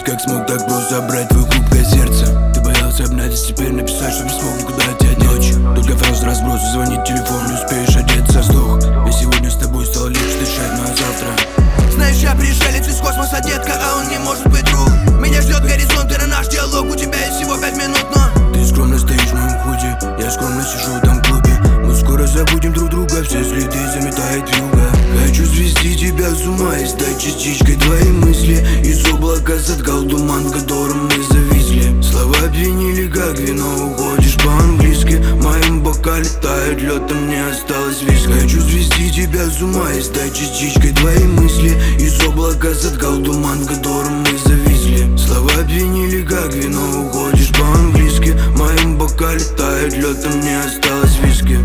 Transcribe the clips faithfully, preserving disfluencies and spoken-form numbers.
как смог так просто забрать твой хрупкое сердце. Ты боялся обнять, а теперь написать, что не смог никуда тебя деть. Только фраз разброс, звонит телефон, не успеешь одеться. Вздох, я сегодня с тобой стал легче дышать, но а завтра. Знаешь, я пришелец из космоса, детка, а он не может быть друг. Меня ждет горизонт, и на наш диалог у тебя есть всего пять минут, но ты скромно стоишь в моем худе, я скромно сижу там в клубе. Мы скоро забудем друг друга, все следы заметает вьюга. Хочу свести тебя с ума и стать частичкой твоей мысли. Из облака соткал туман, в котором мы зависли. Слова пьянили, как вино, уходишь по-английски. В моем бокале тает лед, а мне осталось виски. Хочу свести тебя с ума и стать частичкой твоей мысли. Из облака соткал туман, в котором мы зависли. Слова пьянили, как вино, уходишь по-английски. В моем бокале тает лед, а мне осталось виски.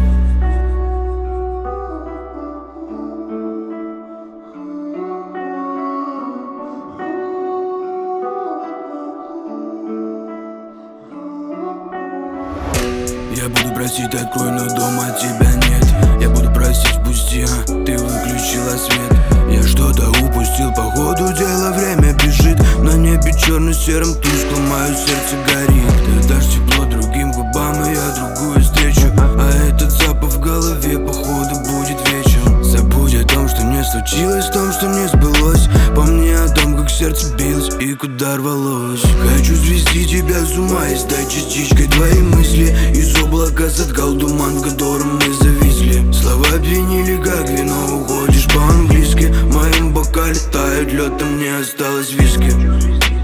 Я буду просить, открой, но дома тебя нет. Я буду просить, впусти, а ты выключила свет. Я что-то упустил, по ходу дела время бежит. На небе черно-серым тускло, мое сердце горит. Ты дашь тепло другим губам, и я другую встречу. А этот запах в голове, походу, будет вечером. Забудь о том, что не случилось, о том, что не сбылось. Помни о том, как сердце билось и куда рвалось. Хочу свести тебя с ума и стать частичкой твоей мысли. Из облака соткал туман, в котором мы зависли. Слова пьянили, как вино, уходишь по-английски. В моем бокале тает лед, а мне осталось виски.